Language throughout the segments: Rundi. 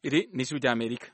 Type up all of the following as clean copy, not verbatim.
Iri ni Ijwi ry'Amerika.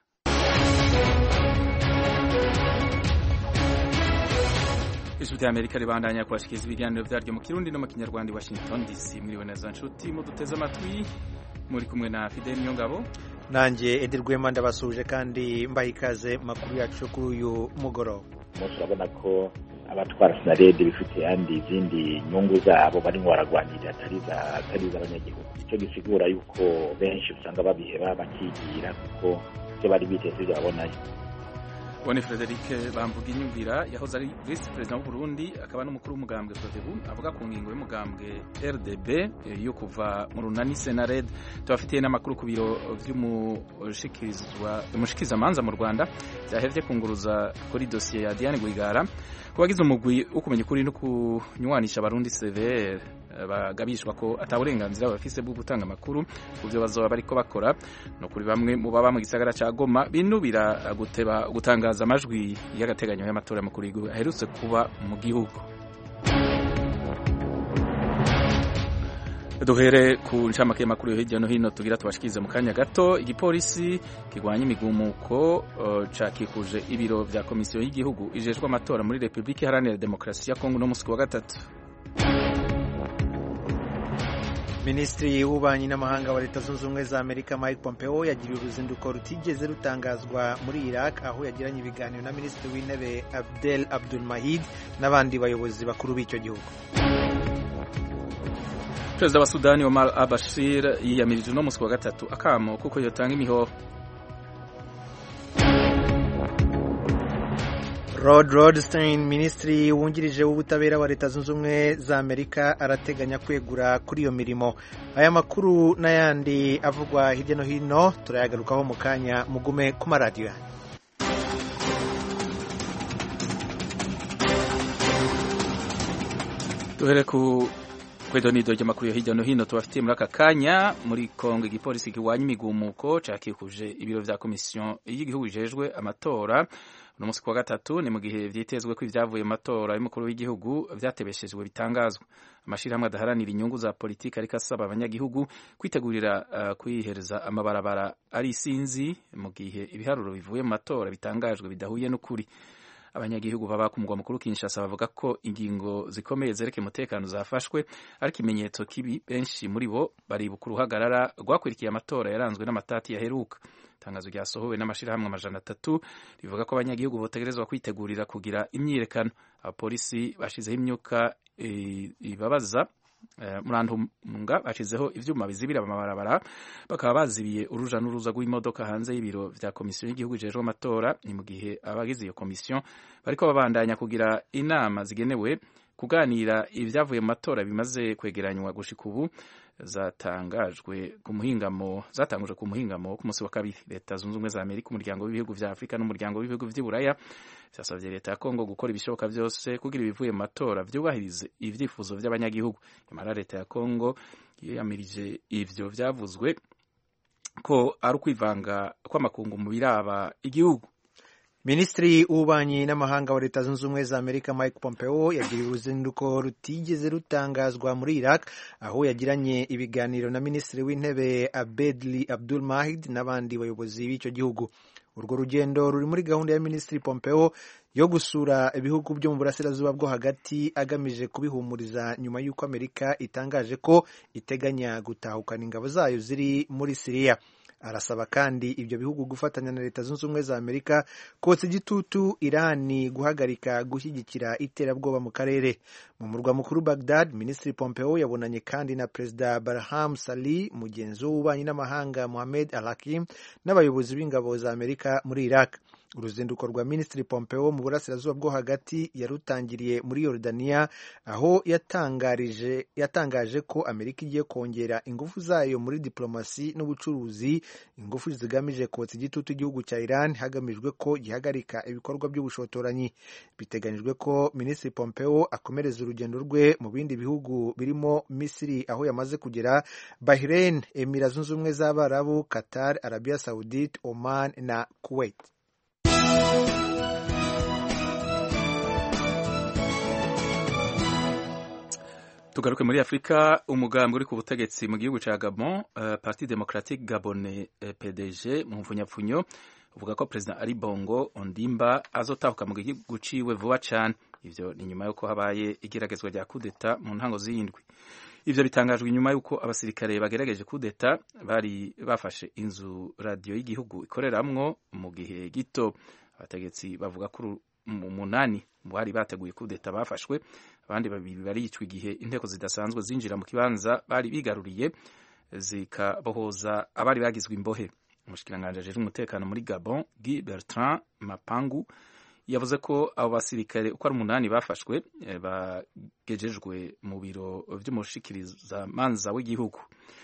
Ijwi ry'Amerika ribandanya kubashikiriza ibiganiro vyaryo mu Kirundi no mu Kinyarwanda i Washington DC. Mwiriwe neza nshuti muduteze amatwi, muri kumwe na Fidel Niyongabo nanjye Edi Rwema ndabasuje kandi mbaha ikaze makuru yacu kuri uyu mugoroba. Turabona ko abatwara Sinarede bifite andi izindi nyungu zabo barimo baragwanira atari z'abanyagihugu. Icyo gisigura yuko benshi usanga babiheba bakigira kuko icyo bari biteze babonayo. Bone Frederic Bamvuginyumvira yahoze ari Vice President w'u Burundi akaba n'umukuru w'umugambwe Prodebu avuga ku ngingo y'umugambwe RDB yo kuva mu runani Senarede. Tubafitiye n'amakuru ku biro vy'umushikizamanza mu Rwanda byahevye kunguruza kuri dossier ya Diane Rwigara kubagize umugwi ukumenya ukuri no kunywanisha abarundi CVR bagabishwa ko ataburenganzira bafise bwo gutanga amakuru kuvyo bazoba bariko bakora no kuri bamwe mu baba mu gisagara ca Goma binubira guteba gutangaza amajwi y'agateganyo y'amatora makuru y'igihugu aherutse kuba mu gihugu. Duhere ku ncamake y'amakuru yo hirya no hino tugira tubashikize mu kanya gato. Igipolisi kigwanya imigumuko cakikuje ibiro vya komisiyo y'igihugu ijejwe amatora muri Republika Iharanira Demokarasi ya Kongo no musi wa gatatu. Minisitiri w'ububanyi n'amahanga wa Leta Zunze Ubumwe za Amerika Mike Pompeo yagiriye uruzinduko rutigeze rutangazwa muri Iraq aho yagiranye ibiganiro na Minisitiri w'Intebe Abdul Mahid n'abandi bayobozi bakuru b'icyo gihugu. Perezida wa Sudani Omar al-Bashir yiyamirije no musi wa gatatu akamo kuko yotanga imihoho. Rod Rosenstein, minisitiri wungirije w'ubutabera wa Leta Zunze Ubumwe za Amerika arateganya kwegura kuri iyo mirimo. Aya makuru n'ayandi avugwa hirya no hino turayagarukaho mu kanya, mugume ku maradiyo yanyu. Duhere ku kwedonido ry'amakuru yo hirya no hino tubafitiye muri aka kanya. Muri Kongo igipolisi kigwanya imigumuko cakikuje ibiro vya komisiyo y'igihugu ijejwe amatora no musi kwa gatatu, ni mu gihe vyitezwe ko ivyavuye mu matora y'umukuru w'igihugu vyatebeshejwe bitangazwa. Amashirahamwe adaharanira inyungu za politiki ariko asaba abanyagihugu kwitegurira kwihereza amabarabara ari isinzi mu gihe ibiharuro bivuye mu matora bitangajwe bidahuye n'ukuri. Abanyagihugu baba ku mugwa mukuru Kinshasa bavuga ko ingingo zikomeye zereke umutekano zafashwe ariko ikimenyetso kibi benshi muri bo baribuka uruhagarara rwakurikiye amatora yaranzwe n'amatati yaheruka. Itangazo ryasohowe n'amashirahamwe 300 rivuga ko abanyagihugu botegerezwa kwitegurira kugira imyiyerekano. Abapolisi bashizeho imyuka ibabaza murantunga bashizeho ivyuma bizibira amabarabara bakaba bazibiye uruja n'uruza rw'imodoka hanze y'ibiro vya komisiyo y'igihugu ijejwe amatora. Ni mu gihe abagize iyo komisiyo bariko babandanya kugira inama zigenewe kuganira ivyavuye mu matora bimaze kwegeranywa gushika ubu zatangujwe ku muhingamo ku munsi wa kabiri. Leta Zunze Ubumwe za Amerika, umuryango w'ibihugu vya Afrika n'umuryango w'ibihugu vy'Iburaya vyasavye leta ya Kongo gukora ibishoboka vyose kugira ibivuye mu matora vyubahirize ivyifuzo vy'abanyagihugu. Nyamara leta ya Kongo yiyamirije ivyo vyavuzwe ko ari ukwivanga kw'amakungu mu biraba igihugu. Minisitiri w'ububanyi n'amahanga wa Leta Zunze Ubumwe za Amerika Mike Pompeo yagiriye uruzinduko rutigeze rutangazwa muri Iraq aho yagiranye ibiganiro na Minisitiri w'Intebe Abdul Mahid n'abandi bayobozi b'icyo gihugu. Urwo rugendo ruri muri gahunda ya Minisitiri Pompeo yo gusura ibihugu byo mu burasirazuba bwo hagati agamije kubihumuriza nyuma y'uko Amerika itangaje ko iteganya gutahukana ingabo zayo ziri muri Syria. Arasaba kandi ibyo bihugu gufatanya na Leta Zunze Ubumwe za Amerika kotsa igitutu Irani guhagarika gushyigikira iterabwoba mu karere. Mu murwa mukuru Baghdad, Minisitiri Pompeo yabonanye kandi na Perezida Barham Salih, mugenzi w'ububanyi n'amahanga Mohammed Al-Hakim n'abayobozi b'ingabo za Amerika muri Iraq. Uruzinduko rwa Minisitiri Pompeo mu burasirazuba bwo hagati yarutangiriye muri Yordania aho yatangaje ko Amerika igiye kongera ingufu zayo muri diplomasi n'ubucuruzi, ingufu zigamije kotsa igitutu igihugu cya Iran hagamijwe ko gihagarika ibikorwa by'ubushotoranyi. Biteganyijwe ko Minisitiri Pompeo akomereza urugendo rwe mu bindi bihugu birimo Misiri aho yamaze kugera, Bahrain, Emira Zunze Ubumwe z'Abarabu, Qatar, Arabia Saudite, Oman na Kuwait. tugaruke muri Afrika. Umugambi uri ku butegetsi mu gihugu ca Gabon, Parti Democratique Gabonais PDG mu mfunyapfunyo, uvuga ko President Ali Bongo Ondimba azotahuka mu gihugu ciwe vuba cane. Ivyo ni nyuma yuko habaye igeragezwa rya kudeta mu ntango z'indwi. Ivyo bitangajwe inyuma yuko abasirikare bagerageje kudeta bari bafashe inzu radio y'igihugu ikoreramwo mu gihe gito. Abategetsi bavuga ko umunani mu bari bateguye kudeta bafashwe, abandi babiri baricwa igihe inteko zidasanzwe zinjira mu kibanza bari bigaruriye zikabohoza abari bagizwe imbohe. Umushikiranganje ajejwe umutekano muri Gabon, Guy Bertrand Mapangu, yavuze ko abo basirikare uko ari umunani bafashwe bagejejwe mu biro vy'umushikiriza manza w'igihugu.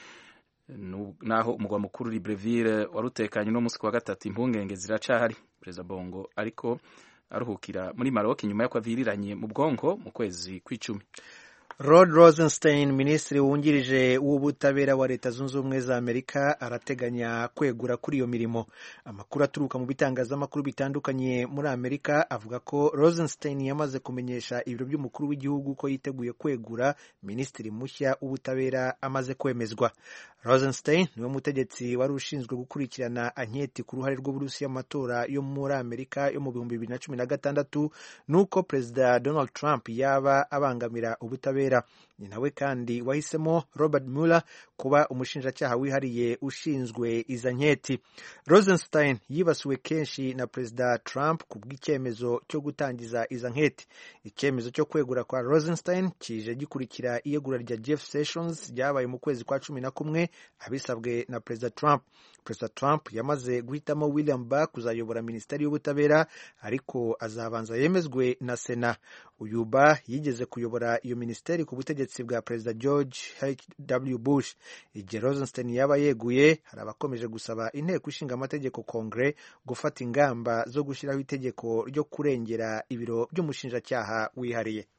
Naho umugwa mukuru Libreville warutekanye no musi wa gatatu, impungenge ziracahari. President Bongo ariko aruhukira muri Maroc nyuma yo kwaviriranye mu bwonko mu kwezi kw'icumi. Rod Rosenstein, minisitiri wungirije w'ubutabera wa Leta Zunze Ubumwe za Amerika, arateganya kwegura kuri iyo mirimo. Amakuru aturuka mu bitangazamakuru bitandukanye muri Amerika avuga ko Rosenstein yamaze kumenyesha ibiro by'umukuru w'igihugu ko yiteguye kwegura minisitiri mushya w'ubutabera amaze kwemezwa. Rosenstein niwe mutegetsi wari ushinzwe gukurikirana anketi ku ruhare rw'Uburusiya mu matora yo muri Amerika yo mu 2016 nuko Perezida Donald Trump yaba abangamira ubutabera. Ni nawe kandi wahisemo Robert Mueller kuba umushinjacyaha wihariye ushinzwe iza nketi. Rosenstein yibasiwe kenshi na Perezida Trump kubw'icyemezo cyo gutangiza iza nketi. Icyemezo cyo kwegura kwa Rosenstein kije gikurikira iyegura rya Jeff Sessions ryabaye mu kwezi kwa 11 abisabwe na Perezida Trump. Perezida Trump yamaze guhitamo William Barr kuzayobora Minisiteri y'Ubutabera, ariko azabanza yemezwe na Sena. Uyu Barr yigeze kuyobora iyo minisiteri ku butegetsi bwa Perezida George H.W. Bush. Igihe Rosenstein yaba yeguye, hari abakomeje gusaba inteko ishinga amategeko Kongre gufata ingamba zo gushyiraho itegeko ryo kurengera ibiro by'umushinjacyaha wihariye.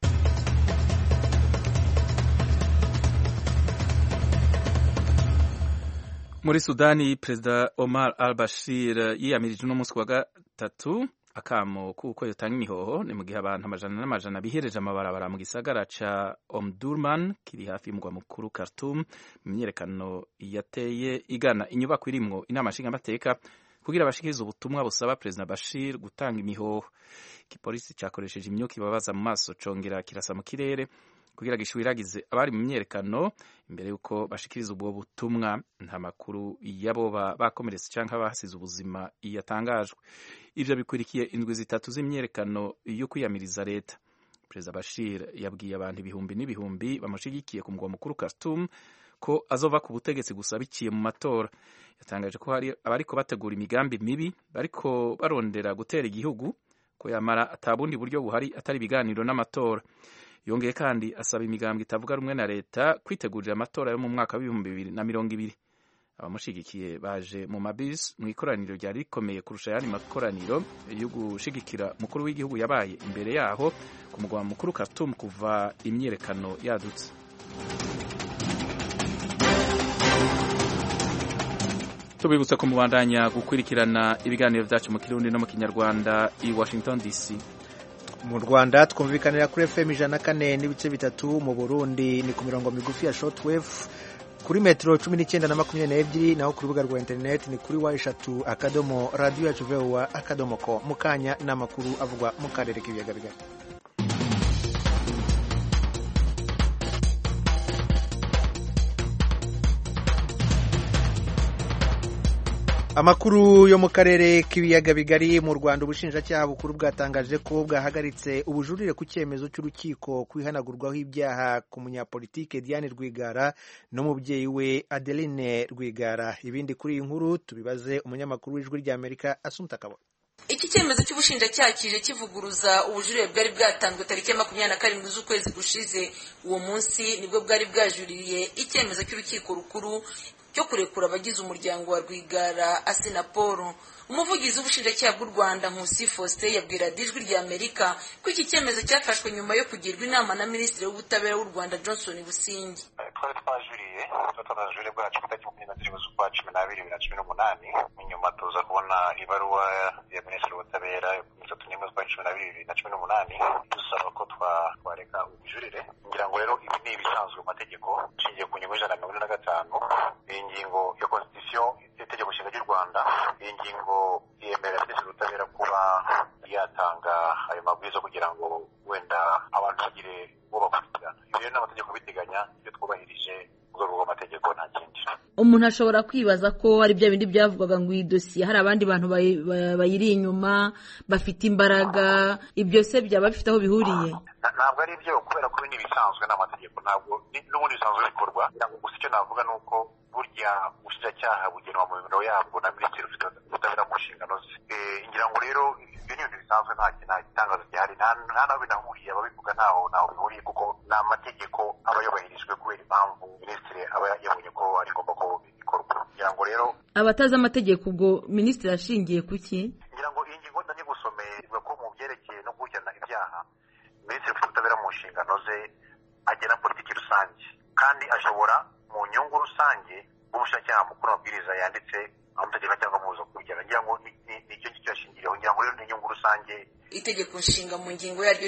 Muri Sudani, Perezida Omar al-Bashir yiyamirije uno munsi wa gatatu akamo kuko yotanga imihoho. Ni mu gihe abantu amajana n'amajana bihereje amabarabara mu gisagara ca Omdurman kiri hafi y'umugwa mukuru Khartoum mu myiyerekano yateye igana inyubako irimwo inama nshingamateka kugira bashikirize ubutumwa busaba Perezida Bashir gutanga imihoho. Igipolisi cakoresheje imyuka ibabaza mu maso congera kirasa mu kirere kugira gishwiragize abari mu myerekano imbere yuko bashikiriza ubwo butumwa. Nta makuru yabo bakomeretse canke abahasize ubuzima yatangajwe. Ivyo bikurikiye indwi zitatu z'imyerekano yo kwiyamiriza leta. Perezida Bashir yabwiye abantu ibihumbi n'ibihumbi bamushigikiye ku mugwa mukuru Khartoum ko azova ku butegetsi gusa biciye mu matora. Yatangaje ko hari abariko bategura imigambi mibi bariko barondera gutera igihugu, ko yamara atabundi buryo buhari atari ibiganiro n'amatora. Yongeye kandi asaba imigambwe itavuga rumwe na leta kwitegurira amatora yo mu mwaka wa 2020. Abamushigikiye baje mu mabisi mu ikoraniro ryari rikomeye kurusha ayandi makoraniro yo gushigikira mukuru w'igihugu yabaye imbere yaho ku mugwa mukuru Khartoum kuva imyerekano yadutse. Tubibutsa ko mubandanya gukurikirana ibiganiro vyacu mu Kirundi no mu Kinyarwanda i Washington DC. Mu Rwanda twumvikanira kuri FM 104.3, mu Burundi ni ku mirongo migufi ya shortwave kuri metro 19 na 22, naho ku rubuga rwa internet ni kuri wa3.radio.voa.com. Mukanya n'amakuru avugwa mu karere k'ibiyaga bigari. Amakuru yo mu karere k'ibiyaga bigari. Mu Rwanda ubushinjacyaha bukuru bwatangaje ko bwahagaritse ubujurire ku cyemezo cy'urukiko kwihanagurwaho ibyaha ku munyapolitike Diane Rwigara n'umubyeyi we Adeline Rwigara. Ibindi kuri iyi nkuru tubibaze umunyamakuru w'Ijwi ry'Amerika Assumpta Kabone. Iki cyemezo cy'ubushinjacyaha kije kivuguruza ubujurire bwari bwatanzwe tariki ya 27 z'ukwezi gushize. Uwo munsi nibwo bwari bwajuririye icyemezo cy'urukiko rukuru cyo kurekura abagize umuryango wa Rwigara Asinaporo. Umuvugizi w'ubushinjacyaha bw'u Rwanda Nkusi Faustin yabwira Ijwi ry'Amerika ko iki cyemezo cyafashwe nyuma yo kugirwa inama na Minisitiri w'Ubutabera w'u Rwanda Johnson Busingi. Twajuriye bwacu ku itariki 23 z'ukwa 12/2018, nyuma tuza kubona ibaruwa ya Minisitiri w'Ubutabera y'Ukwezi kwa 12/2018 dusaba ko twareka ubujurire. Ngira ngo rero ibi ni mategeko. Iyi ngingo ya constitution itegeko nshinga ry'u Rwanda, iyi ngingo yemerera minisitiri w'ubutabera kuba yatanga ayo mabwiriza kugira ngo wenda abantu bagire uwo bakurikirana. Ibyo n'amategeko biteganya, ibyo twubahirije mu rwego rw'amategeko nta kindi. Umuntu ashobora kwibaza ko ari bya bindi byavugwaga ngo iyi dosiye hari abandi bantu bayiri inyuma bafite imbaraga, ibyo se byaba bifite aho bihuriye? Ntabwo ari byo, kubera ko ibindi bisanzwe n'amategeko, ntabwo n'ubundi bisanzwe bikorwa. Gusa icyo navuga ni uko burya ubushinjacyaha bugenwa mu biro yabwo na minisitiri ufite ubutabera mu nshingano ze. Ngira ngo rero ibyo ni ibintu bisanzwe, nta gitangazo gihari, nta naho binahuriye, ababivuga ntaho bihuriye, kuko ni amategeko aba yubahirijwe kubera impamvu minisitiri aba yabonye ko ari ngombwa ko bikorwa. Ngira ngo rero abatazi amategeko, ubwo minisitiri ashingiye ku ki? Ngira ngo iyi ngingo ndanye gusomeye ivuga ko mu byerekeye no gukurikirana ibyaha, minisitiri ufite ubutabera mu nshingano ze agena politiki rusange, kandi ashobora mu nyungu rusange ubushinjacyaha mukuru amabwiriza yanditse amategeko cyangwa amubuza gukurikirana. Ngira ngo nicyo ngicyo yashingiriyeho. Ngira ngo rero ni inyungu rusange. Itegeko nshinga mu ngingo yaryo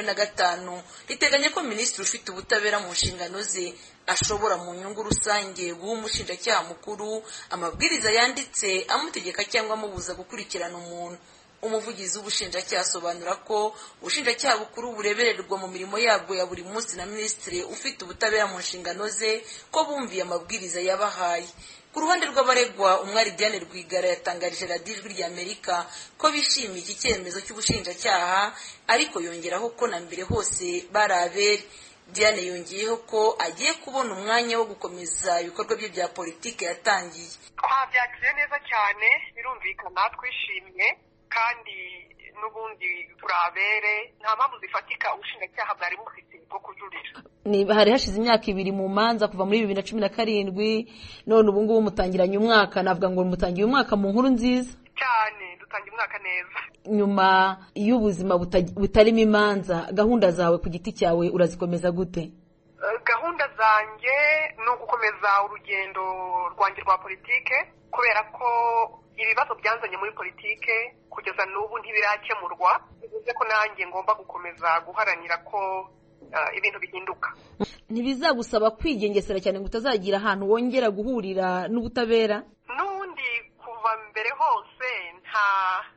145 riteganya ko minisitiri ufite ubutabera mu nshingano ze ashobora mu nyungu rusange guha umushinjacyaha mukuru amabwiriza yanditse amutegeka cyangwa amubuza gukurikirana umuntu. Umuvugizi w'ubushinjacyaha asobanura ko ubushinjacyaha bukuru burebererwa mu mirimo yabwo ya buri munsi na minisitiri ufite ubutabera mu nshingano ze ko bumviye amabwiriza yabahaye. Ku ruhande rw'abaregwa, umwari Diane Rwigara yatangarije radiyo Ijwi ry'Amerika ko bishimiye iki cyemezo cy'ubushinjacyaha, ariko yongeraho ko na mbere hose bari abere. Diane yongeyeho ko agiye kubona umwanya wo gukomeza ibikorwa bye bya politiki yatangiye. Twabyakiriye neza cyane, birumvikana, twishimye, kandi n'ubundi turabere, nta mpamvu zifatika ubushinjacyaha bwari bufite bwo kujurira. Hari hashize imyaka 2 mu manza kuva muri 2017, none ubu ngubu mutangiranye umwaka, navuga ngo mutangiye umwaka mu nkuru nziza cyane, dutangiye umwaka neza. Nyuma y'ubuzima butarimo imanza, gahunda zawe ku giti cyawe urazikomeza gute? Gahunda zanjye ni ugukomeza urugendo rwanjye rwa politike, kubera ko ibibazo byanzanye muri politike kugeza n'ubu ntibirakemurwa, bivuze ko nanjye ngomba gukomeza guharanira ko ibintu bihinduka. Ntibizagusaba kwigengesera cyane ngo utazagira ahantu wongera guhurira n'ubutabera? N'undi kuva mbere hose nta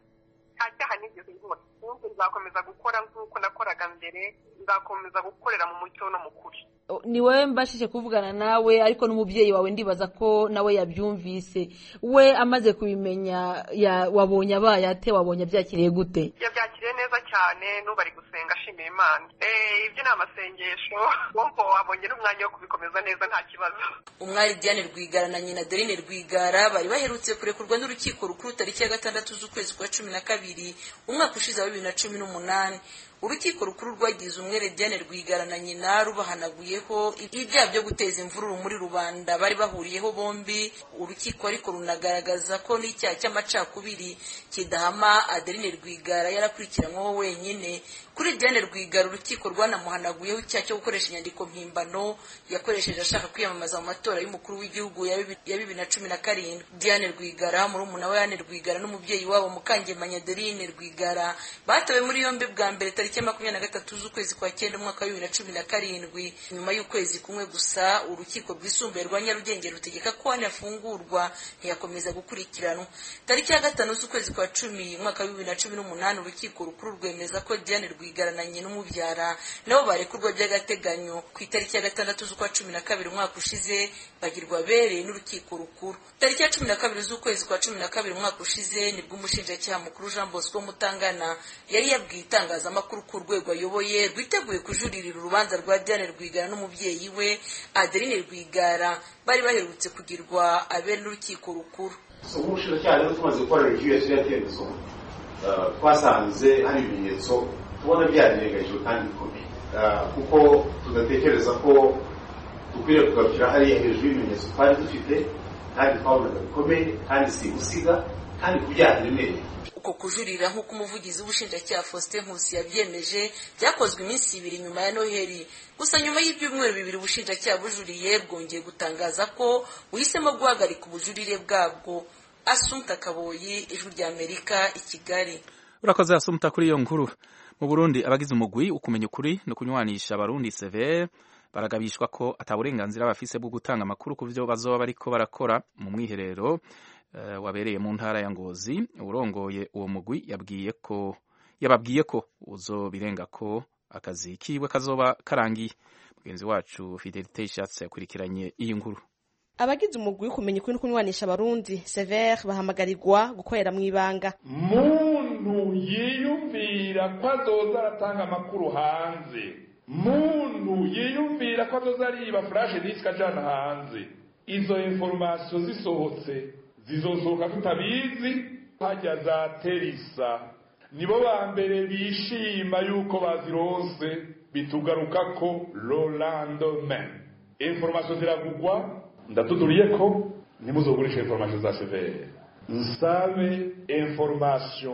cyaha nigeze nkora. Nzakomeza gukora nk'uko nakoraga mbere, nzakomeza gukorera mu mucyo no mu kuri. Ni wowe mbashije kuvugana nawe, ariko n'umubyeyi wawe ndibaza ko nawe yabyumvise. We amaze kubimenya wabonye abaye ate, wabonye byakiriye gute? Yabyakiriye neza cyane, n'ubu ari gusenga ashimira Imana. Ibyo ni amasengesho, wumva wabonye n'umwanya wo kubikomeza neza nta kibazo. Umwari Diane Rwigara na nyina Dorine Rwigara bari baherutse kurekurwa n'urukiko rukuru tariki ya 6 z'ukwezi kwa 12 umwaka ushize wa 2018. Urukiko rukuru rwagize umwere Diane Rwigara na nyina rubahanaguyeho ibyaha byo guteza imvururu muri rubanda bari bahuriyeho bombi. Urukiko ariko runagaragaza ko n'icyaha cy'amacakubiri kidahama Adeline Rwigara yarakurikiranyweho wenyine. Kuri Diane Rwigara urukiko rwanamuhanaguyeho icyaha cyo gukoresha inyandiko mpimbano yakoresheje ashaka kwiyamamaza mu matora y'umukuru w'igihugu ya 2017. Diane Rwigara, murumuna we Anne Rwigara n'umubyeyi wabo Mukangemanya Adeline Rwigara batowe muri yombi bwa mbere tariki ya 23 z'ukwezi kwa 9 umwaka wa 2017. Nyuma y'ukwezi kumwe gusa urukiko rwisumbuye rwa Nyarugenge rutegeka ko Anne afungurwa ntiyakomeza gukurikiranwa. Tariki ya 5 z'ukwezi kwa 10 umwaka wa 2018 urukiko rukuru rwemeza ko Diane Rwigara na nyina umubyara nabo barekurwa by'agateganyo. Ku itariki ya 6 z'ukwa 12 umwaka ushize bagirwa bere n'urukiko rukuru. Tariki ya 12 z'ukwezi kwa 12 umwaka ushize nibwo umushinjacyaha mukuru Jean Bosco Mutangana yari yabwiye itangazamakuru ku rwego ayoboye rwiteguye kujuririra urubanza rwa Diane Rwigara n'umubyeyi we Adeline Rwigara bari baherutse kugirwa abere n'urukiko rukuru. Umushinjacyaha rero tumaze gukora review y'icyemezo twasanze hari ibimenyetso tubona byarengagijwe kandi bikomeye, kuko tudatekereza ko dukwiriye kugarukira hariya hejuru y'ibimenyetso twari dufite kandi twabonaga bikomeye kandi si gusiga kandi kubyaremereye. Uko kujurira nk'uko umuvugizi w'ubushinjacyaha Faustin Nkusi yabyemeje byakozwe iminsi 2 nyuma ya Noheli. Gusa nyuma y'ibyumweru 2 ubushinjacyaha bujuriye bwongeye gutangaza ko buhisemo guhagarika ubujurire bwabwo. Assumpta Kaboyi, Ijwi ry'Amerika, i Kigali. Urakoze Assumpta kuri iyo nkuru. Mu Burundi abagize umugwi ukumenya ukuri no kunywanisha abarundi severe baragabishwa ko ataburenganzira bafise bwo gutanga amakuru ku byo bazoba bariko barakora mu mwiherero wabereye mu ntara ya Ngozi. Urongoye uwo mugwi yababwiye ko uzobirenga ko akazi kiwe kazoba karangiye. Mugenzi wacu Fidelite Ishatse yakurikiranye iyi nkuru. Abagize umugwi kumenya ukuntu kunywanisha abarundi Sever bahamagarirwa gukorera mu ibanga. Muntu yiyumvira ko azoza aratanga amakuru hanze, muntu yiyumvira ko azoza ariba flash disk ajana hanze, izo information zisohotse zizosohoka tutabizi. Hajya za Terisa nibo ba mbere bishima yuko bazironse, bitugaruka ko Lolando-men information ziragugwa. Ndatuduriye ko ntimuzogurisha information za Sever, nsabe information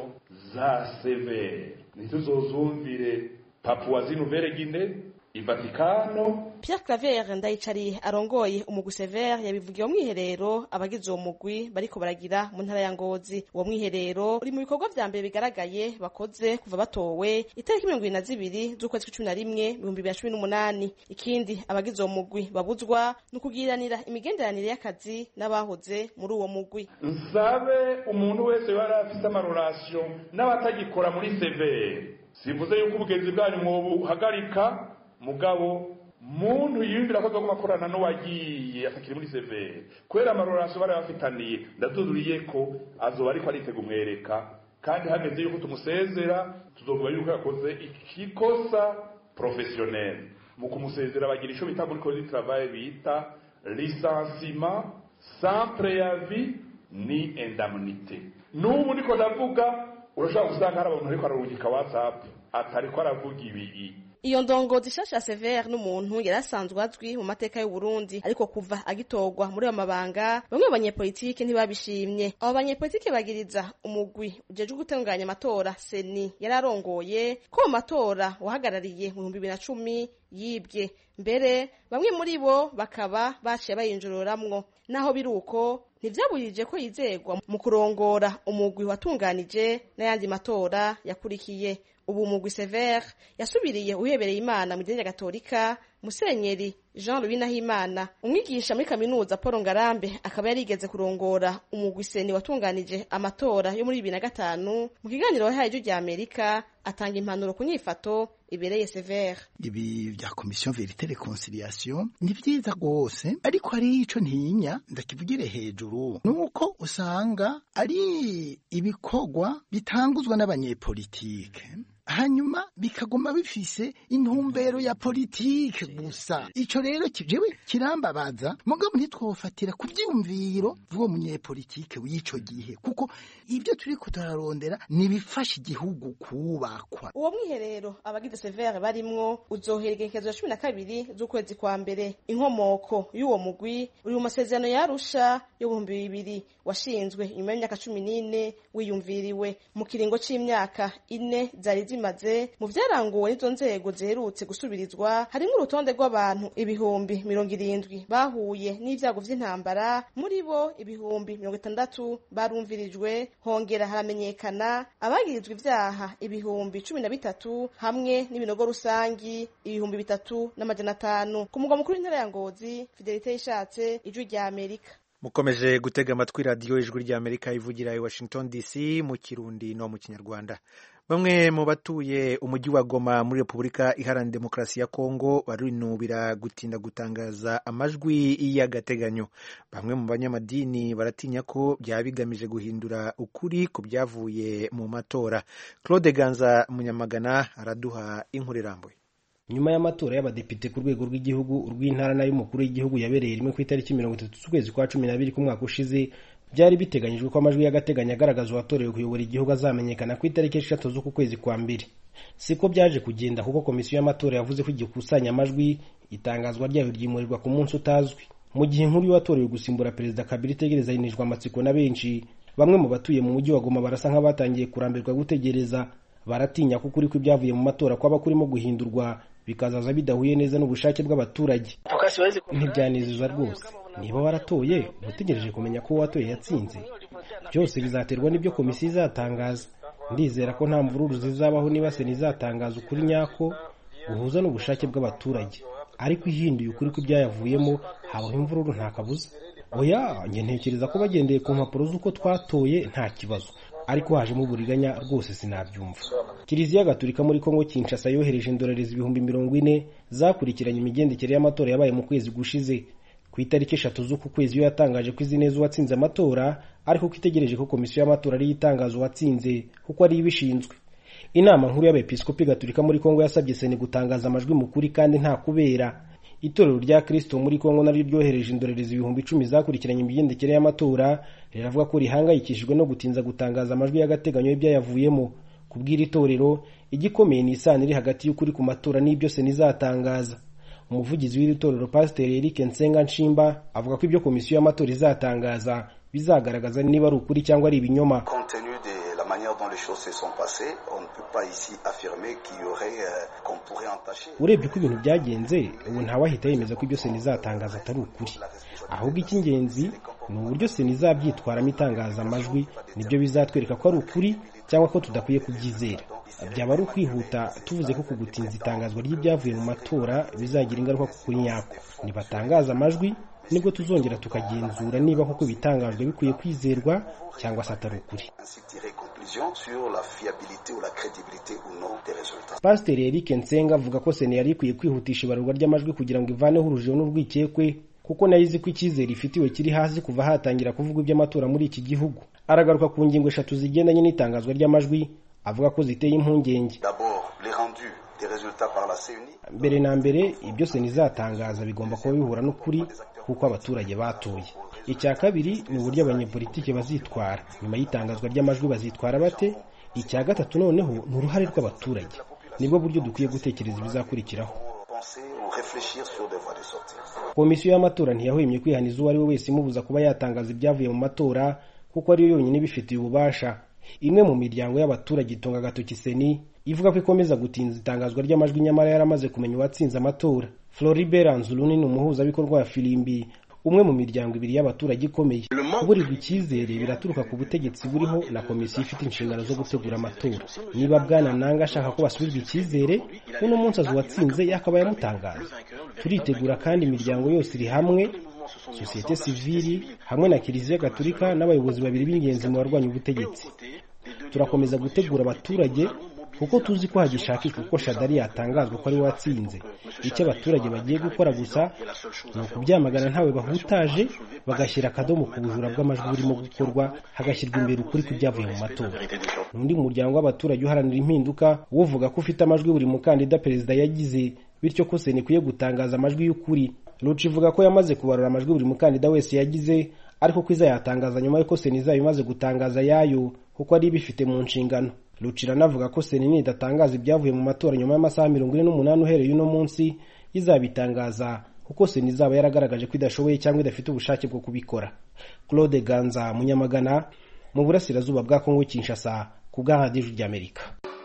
za Sever ntituzozumvire Papouasie Nouvelle-Guinée, Vatikano. Pierre Claver Ndayicari arongoye umugwi Sever yabivugiye mu mwiherero abagize uwo mugwi bariko baragira mu ntara ya Ngozi. Uwo mwiherero uri mu bikorwa vya mbere bigaragaye bakoze kuva batowe itariki 22 z'ukwezi kwa 11 2018. Ikindi abagize uwo mugwi babuzwa nukugiranira imigenderanire y'akazi n'abahoze muri uwo mugwi. Nsabe umuntu wese yari afite amarelation n'abatagikora muri Sever, sivuze yuko ubugenzi bwanyu mwobuhagarika, mugabo muntu yiyumvira ko azogumakorana n'uwagiye atakiri muri Sever kubera amarorasyo bari bafitaniye, ndatuduriye ko azoba ariko aritega umwereka, kandi hameze yuko tumusezera tuzovuga yuko yakoze ikikosa professionnel. Mu kumusezera bagira ico bita muri code du travail bita licenciement sans préavis ni indemnité. N'ubu niko ndavuga, urashobora gusanga hari abantu ariko ararungika WhatsApp atariko aravuga ibi. Iyo ndongozi shasha Sever n'umuntu yarasanzwe azwi mu mateka y'u Burundi, ariko kuva agitorwa muri ayo mabanga bamwe abanyepolitike ntibabishimye. Abo banyepolitike bagiriza umugwi ujeje gutunganya amatora Seni yararongoye ko amatora wahagarariye mu 2010 yibwe, mbere bamwe muri bo bakaba baciye bayinjururamwo. Naho biruko ntivyabujije ko yizegwa mu kurongora umugwi watunganije n'ayandi matora yakurikiye. Ubu umugwi Sever yasubiriye uhebereye Imana mu dini Gatolika Musenyeri Jean Louis Nahimana, umwigisha muri kaminuza Paul Ngarambe, akaba yarigeze kurongora umugwi Seni watunganije amatora yo muri 2005. Mu kiganiro yahaye ijwi rya Amerika atanga impanuro ku nyifato ibereye Sever. Ibi bya Commission Vérité Réconciliation ni vyiza gose, ariko hari ico ntinya ndakivugire hejuru, nuko usanga ari ibikorwa bitanguzwa n'abanyepolitike hanyuma bikagoma bifise intumbero ya politike gusa. Ico rero jewe kirambabaza, mugabo ntitwofatira ku vyumviro vyo munyepolitike w'ico gihe, kuko ivyo turiko turarondera nibifasha igihugu kubakwa. Uwo mwiherero abagize Sever barimwo uzoheregekezwa 12 z'ukwezi kwa mbere. Inkomoko y'uwo mugwi uri mu masezerano ya Arusha yo 2000 washinzwe nyuma y'imyaka 14 wiyumviriwe mu kiringo c'imyaka 4 zari zimaze. Mu vyaranguwe n'izo nzego ziherutse gusubirizwa harimo urutonde rw'abantu 70,000 bahuye n'ivyago vy'intambara, muri bo 60,000 barumvirijwe, hongera haramenyekana abagirizwa ivyaha 13,000 hamwe n'ibinogo rusangi 3,500. Ku mugwa mukuru w'intara ya Ngozi, Fidelite Ishatse, ijwi rya Amerika. Mukomeje gutega amatwi radio ijwi rya Amerika ivugira i Washington DC mu Kirundi no mu Kinyarwanda. Bamwe mu batuye umujyi wa Goma muri Repubulika Iharanira Demokarasi ya Kongo barinubira gutinda gutangaza amajwi y'agateganyo. Bamwe mu banyamadini baratinya ko byaba bigamije guhindura ukuri ku byavuye mu matora. Claude Ganza Munyamagana araduha inkuru irambuye. Nyuma y'amatora y'abadepite ku rwego rw'igihugu, urw'intara n'ay'umukuru w'igihugu yabereye rimwe ku itariki 30 z'ukwezi kwa 12 k'umwaka ushize, byari biteganyijwe ko amajwi y'agateganyo agaragaza uwatorewe kuyobora igihugu azamenyekana ku itariki 6 z'uku kwezi kwa mbere. Siko byaje kugenda, kuko komisiyo y'amatora yavuze ko igikusanya amajwi itangazwa ryayo ryimurirwa ku munsi utazwi. Mu gihe inkuru y'uwatorewe gusimbura perezida Kabila itegereza yinjijwe amatsiko na benshi, bamwe mu batuye mu mujyi wa Goma barasa nk'abatangiye kurambirwa gutegereza. Baratinya ko kuri kw'ibyavuye mu matora kwaba kurimo guhindurwa bikazaza bidahuye neza n'ubushake bw'abaturage. Ntibyanezeza rwose. Niba waratoye utegereje kumenya ko watoye yatsinze, byose bizaterwa n'ibyo komisiyo izatangaza. Ndizera ko nta mvururu zizabaho niba Seni izatangaza ukuri nyako guhuza n'ubushake bw'abaturage. ariko ihinduye ukuri kw'ibyayavuyemo habaho imvururu nta kabuza. Oya, njye ntekereza ko bagendeye ku mpapuro z'uko twatoye nta kibazo, ariko hajemo uburiganya rwose sinabyumva. Kiliziya Gatolika muri Kongo Kinshasa yohereje indorerezi 40,000 zakurikiranye imigendekere y'amatora yabaye mu kwezi gushize. Ku itariki 3 z'uku kwezi yo yatangaje ko izi neza uwatsinze amatora, ariko kwitegereje ko komisiyo y'amatora ari yitangaza uwatsinze kuko ari ibishinzwe. Inama nkuru y'abepiskopi Gatolika muri Kongo yasabye Seni gutangaza amajwi mu kuri kandi nta kubera. Itorero rya Kristo muri Kongo naryo ryohereje indorerezi 10,000 zakurikiranye imigendekere y'amatora, riravuga ko rihangayikishijwe no gutinza gutangaza amajwi y'agateganyo y'ibyayavuyemo. Kubw'iri torero, igikomeye ni isano iri hagati y'ukuri ku matora n'ibyo Seni izatangaza. Umuvugizi w'iri torero Pastor Eric Nsenga Nshimba avuga ko ibyo komisiyo y'amatora izatangaza bizagaragaza niba ari ukuri cyangwa ari ibinyoma. Urebye uko ibintu byagenze, ubu ntawahita yemeza ko ibyo Seni izatangaza atari ukuri. Ahubwo icy'ingenzi ni uburyo Seni izabyitwaramo itangaza amajwi, nibyo bizatwereka ko ari ukuri cyangwa ko tudakwiye kubyizera. Byaba ari ukwihuta tuvuze ko kugutinza itangazwa ry'ibyavuye mu matora bizagira ingaruka ku kuri nyako. Nibatangaza amajwi nibwo tuzongera tukagenzura niba koko bitangajwe bikwiye kwizerwa cyangwa se atari ukuri. Pastor Eric Nsenga avuga ko Seni yari ikwiye kwihutisha ibarurwa ry'amajwi kugira ngo ivaneho urujijo n'urwikekwe, kuko nayizi ko icyizere ifitiwe kiri hasi kuva hatangira kuvugwa iby'amatora muri iki gihugu. Aragaruka ku ngingo 3 zigendanye n'itangazwa ry'amajwi, avuga ko ziteye impungenge. Mbere na mbere, ibyo Seni izatangaza bigomba kuba bihura n'ukuri kuko abaturage batoye. Icya kabiri ni uburyo abanyepolitike bazitwara nyuma y'itangazwa ry'amajwi, bazitwara bate. Icya gatatu noneho ni uruhare rw'abaturage. Nibwo buryo dukwiye gutekereza ibizakurikiraho. Komisiyo y'amatora ntiyahwemye kwihaniza uwo ari we wese imubuza kuba yatangaza ibyavuye mu matora, kuko ariyo yonyine bifitiye ububasha. Imwe mu miryango y'abaturage itunga agatoki Seni, ivuga ko ikomeza gutinza itangazwa ry'amajwi nyamara yaramaze kumenya uwatsinze amatora. Floribert Anzuluni ni umuhuzabikorwa wa Filimbi, umwe mu miryango ibiri y'abaturage ikomeye. Kuburirwa icyizere biraturuka ku butegetsi buriho na komisiyo ifite inshingano zo gutegura amatora. Niba Bwana Nanga ashaka ko basubizwa icyizere, uno munsi azuwatsinze yakaba yamutangaza. Turitegura kandi imiryango yose iri hamwe, sosiyete sivili hamwe na Kiliziya Gatolika n'abayobozi babiri b'ingenzi mu barwanya ubutegetsi. Turakomeza gutegura abaturage kuko tuzi ko hagishakishwa uko Shadari yatangazwa ko ari watsinze. Icyo abaturage bagiye gukora gusa ni ukubyamagana ntawe bahutaje, bagashyira akadomo ku bujura bw'amajwi burimo gukorwa, hagashyirwa imbere ukuri kw'ibyavuye mu matora. Undi muryango w'abaturage uharanira impinduka uvuga ko ufite amajwi buri mukandida perezida yagize, bityo ko Seni ikwiye gutangaza amajwi y'ukuri. Luci ivuga ko yamaze kubarura amajwi buri mukandida wese yagize, ariko ko izayatangaza nyuma y'uko Seni izaba imaze gutangaza yayo kuko ari bifite mu nshingano. Luci ranavuga ko Seni nidatangaza ibyavuye mu matora nyuma y'amasaha 48 uhereye uno munsi, izabitangaza kuko Seni izaba yaragaragaje ko idashoboye cyangwa idafite ubushake bwo kubikora. Claude Ganza, Munyamagana, mu burasirazuba bwa Kongo Kinshasa, ku bwa Radio y'Amerika.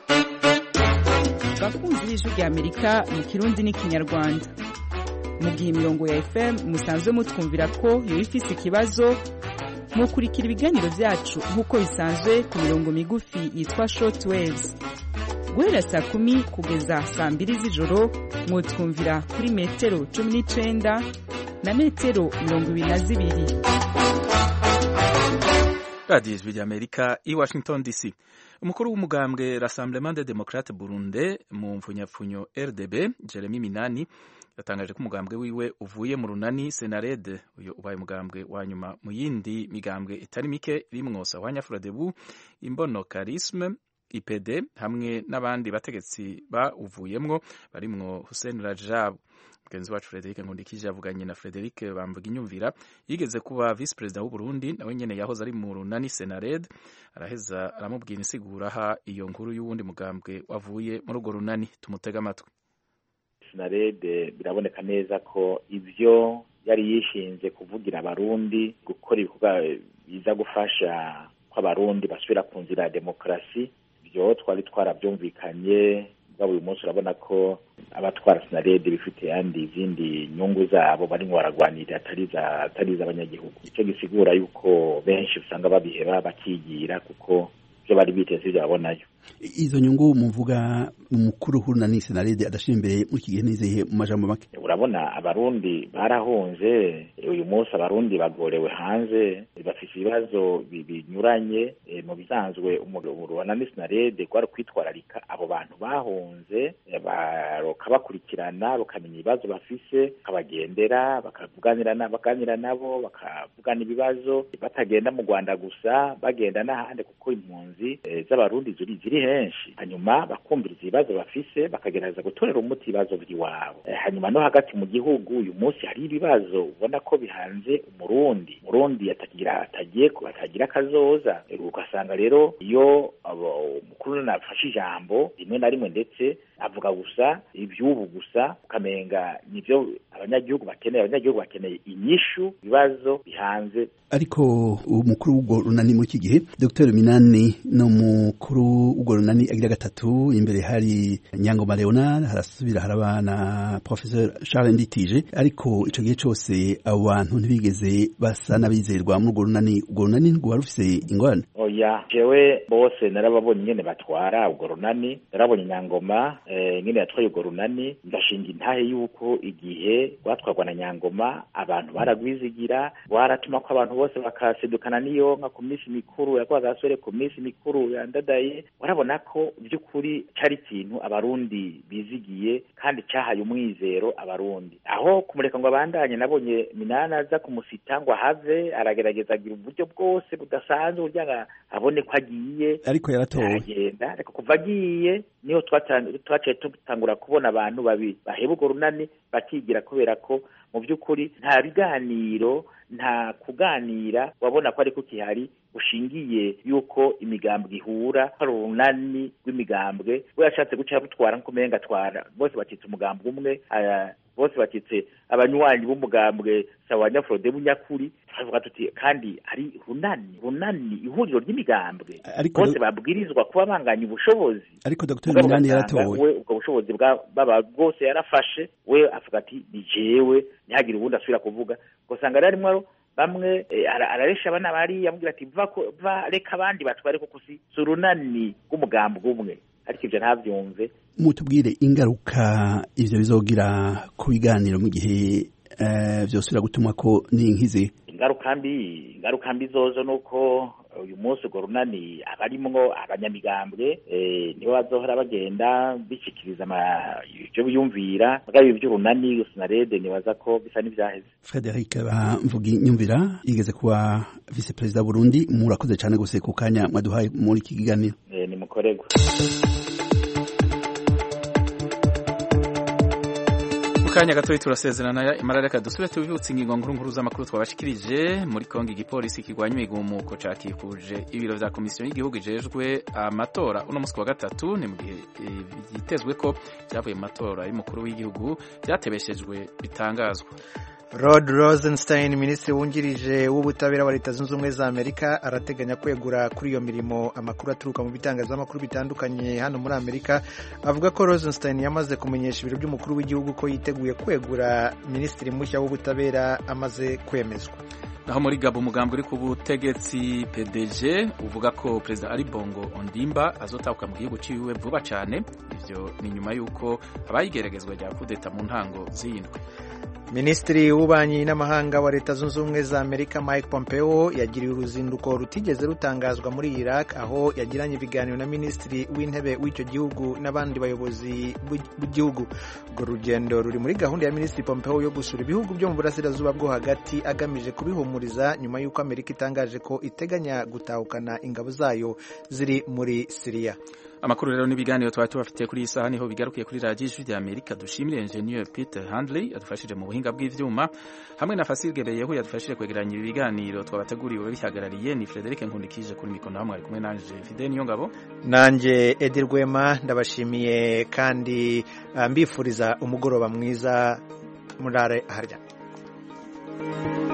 Bakunzi b'Ijwi ry'Amerika mu Kirundi n'Ikinyarwanda, mu gihe imirongo ya FM musanzwe mutwumvira ko yo ifise ikibazo, mukurikira ibiganiro byacu nk'uko bisanzwe ku mirongo migufi yitwa short waves. Guhera saa 10 kugeza saa 2 z'ijoro mutwumvira kuri metero 19 na metero 22. Radio Ijwi ry'Amerika i Washington DC. Umukuru w'umugambwe Rassemblement des Démocrates Burundais mu mfunyapfunyo RDB, Jeremy Minani, yatangaje ko umugambwe wiwe uvuye mu runani Senarede, uyo ubaye umugambwe wa nyuma mu yindi migambwe itari mike irimwo Sahwanya Frodebu, Imbono Charisme, IPD hamwe n'abandi bategetsi ba uvuyemwo barimwo Hussein Rajab. Mugenzi wacu Frederic Nkundikije avuganye na Frederic Bamvuga Inyumvira, yigeze kuba vice president w'u Burundi, nawe nyene yahoze ari mu runani Senarede. Araheza aramubwira insigura ha iyo nkuru y'uwundi mugambwe wavuye muri urwo runani. Tumutega amatwi. Senarede biraboneka neza ko ivyo yari yishinze kuvugira abarundi, gukora ibikorwa biza gufasha ko abarundi basubira ku nzira ya demokarasi, byo twari twarabyumvikanye. Bwa uyu munsi urabona ko abatwara Senarede bifite yandi izindi nyungu zabo barimo baragwanira atari z'abanyagihugu. Icyo gisigura yuko benshi usanga babiheba bakigira kuko byo bari biteze byabonayo. izo nyungu muvuga umukuru hurunani senarede adashira imbere muri iki gihe nizihe mu majambo make? Urabona abarundi barahunze, uyu munsi abarundi bagorewe hanze, bafite ibibazo binyuranye. Mu bisanzwe urunani senarede kwari kwitwararika abo bantu bahunze, bakabakurikirana bakamenya ibibazo bafise, bakabagendera, bakaganira nabo, bakavugana ibibazo, batagenda mu Rwanda gusa, bagenda n'ahandi kuko impunzi z'abarundi ziri henshi. Hanyuma bakumviriza ibibazo bafise, bakagerageza gutorera umuti ibibazo by'iwabo. Hanyuma no hagati mu gihugu uyu munsi hari ibibazo ubona ko bihanze umurundi atagira kazoza. Ugasanga rero iyo umukuru nafashe ijambo rimwe na rimwe ndetse avuga gusa iby'ubu gusa, ukamenga nibyo abanyagihugu bakeneye inyishu ibibazo bihanze. Ariko umukuru w'ubwo runani muri iki gihe Dr Minani no mukuru w'ubwo runani agira gatatu, imbere hari Nyangoma Leonard, harasubira harabana Professor Charles Nditije, ariko ico gihe cyose abo bantu ntibigeze basa n'abizerwa muri ubwo runani ngo warufise ingorane. Oya, jewe bose narababonye nyene batwara ubwo runani, narabonye Nyangoma nyene yatwaye ubwo runani, ndashinga intahe yuko igihe batwarwa na Nyangoma abantu baragwizigira, waratuma ko abantu bose bakasedukana niyo nka ku minsi mikuru yakwaga gasore, ku minsi mikuru ya Ndadaye. Warabona ko by'ukuri cari ikintu abarundi bizigiye kandi cyahaye umwizero abarundi. Aho kumureka ngo abandanye, nabonye Minani aza kumusita ngo ahave, aragerageza agira uburyo bwose budasanzwe kugira abone ko agiye, ariko yaratowe agenda. Ariko kuva agiye niho twaciye tutangura kubona abantu baheba urwo runani bakigira, kubera ko mu by'ukuri nta biganiro, nta kuganira wabona ko ariko kihari ushingiye yuko imigambwe ihura. Hari urunani rw'imigambwe we yashatse guca butwara nkumenga atwara bose bakitse umugambwe umwe, bose bakitse abanywanyi b'umugambwe sawa Nyafrode Bunyakuri. Twavuga tuti kandi ari runani ihuriro ry'imigambwe, bose babwirizwa kuba banganya ubushobozi. Ariko Dr Minani yaratowe, we ubwo bushobozi baba bwose yarafashe, we avuga ati ni jewe, ntihagire ubundi asubira kuvuga. Gusanga rero rimwe bamwe araresha abana bari yamubwira ati va reka abandi batware kuko si urunani rw'umugambwe umwe. Ariko ibyo ntabyumve. Mutubwire ingaruka ivyo bizogira ku biganiro mu gihe vyosubira gutuma ko n'inkizi. Ingaruka mbi zozo nuko uyu munsi urwo runani abarimwo abanyamigambwe nibo bazohora bagenda bishikiriza ivyo biyumvira, mugabo ivy'urunani senarede nibaza ko bisa n'ivyaheze. Frederic Bamvugi Nyumvira yigeze kuba vice president Burundi, murakoze cyane gose ku kanya mwaduhaye muri iki kiganiro. Ni mukorego. Kanya gatoyi turasezerana imarareka dusubire tubibutse ingingo nkuru z'amakuru twabashikirije. Muri Kongo igipolisi kigwanya imigumuko cakikuje ibiro vya komisiyo y'igihugu ijejwe amatora uno musi wa gatatu, ni mu gihe yitezwe ko byavuye mu matora y'umukuru w'igihugu byatebeshejwe bitangazwa. Rod Rosenstein, minisitiri wungirije w'ubutabera wa Leta Zunze Ubumwe za Amerika, arateganya kwegura kuri iyo mirimo. Amakuru aturuka mu bitangazamakuru bitandukanye hano muri Amerika avuga ko Rosenstein yamaze kumenyesha ibiro by'umukuru w'igihugu ko yiteguye kwegura minisitiri mushya w'ubutabera amaze kwemezwa. Naho muri Gabo umugambi uri ku butegetsi PDG uvuga ko Perezida Ali Bongo Ondimba azotahuka mu gihugu ciwe vuba cyane. Ivyo ni nyuma yuko abayigeragezwa rya kudeta mu ntango z'indwi. Minisitiri w'ububanyi n'amahanga wa Leta Zunze Ubumwe za Amerika Mike Pompeo yagiriye uruzinduko rutigeze rutangazwa muri Iraq, aho yagiranye ibiganiro na minisitiri w'intebe w'icyo gihugu n'abandi bayobozi b'igihugu. Urwo rugendo ruri muri gahunda ya minisitiri Pompeo yo gusura ibihugu byo mu burasirazuba bwo hagati, agamije kubihumuriza nyuma y'uko Amerika itangaje ko iteganya gutahukana ingabo zayo ziri muri Syria. Amakuru rero n'ibiganiro twari tubafitiye kuri iyi saha niho bigarukiye kuri Radio Ijwi Amerika. Dushimire Engineer Peter Handley yadufashije mu buhinga bw'ivyuma, hamwe na Fasil Gebeyeho yadufashije kwegeranya ibi biganiro twabateguriwe bihagarariye. Ni Frederic Nkundikije kuri mikono, hamwe ari kumwe nanje Fidel Niyongabo, nanje Edir Rwema. Ndabashimiye kandi mbifuriza umugoroba mwiza. Murare harya.